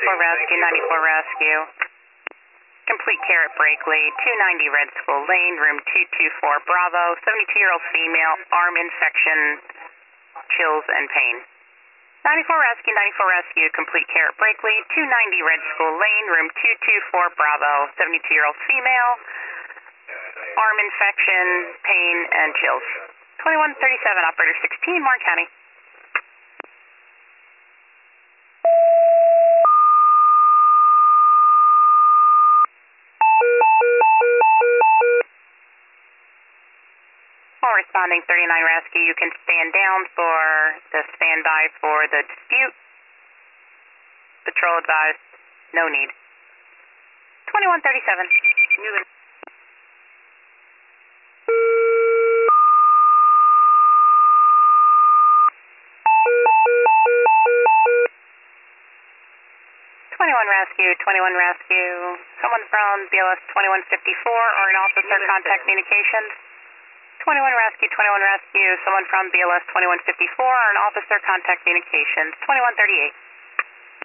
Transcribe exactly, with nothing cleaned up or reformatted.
ninety-four Rescue, ninety-four Rescue. Complete care at Brakely, two ninety Red School Lane, room two two four Bravo, seventy-two-year-old female, arm infection, chills and pain. ninety-four Rescue, ninety-four Rescue, complete care at Brakely, two ninety Red School Lane, room two two four Bravo, seventy-two-year-old female, arm infection, pain, and chills. twenty-one thirty-seven, operator sixteen, Warren County. All responding thirty-nine Rescue, you can stand down for the standby for the dispute. Patrol advised, no need. twenty-one thirty-seven, moving. twenty-one Rescue, twenty-one Rescue, someone from B L S twenty-one fifty-four or an officer contact communications. twenty-one Rescue, twenty-one Rescue, someone from B L S twenty-one fifty-four or an officer contact communications. twenty-one thirty-eight.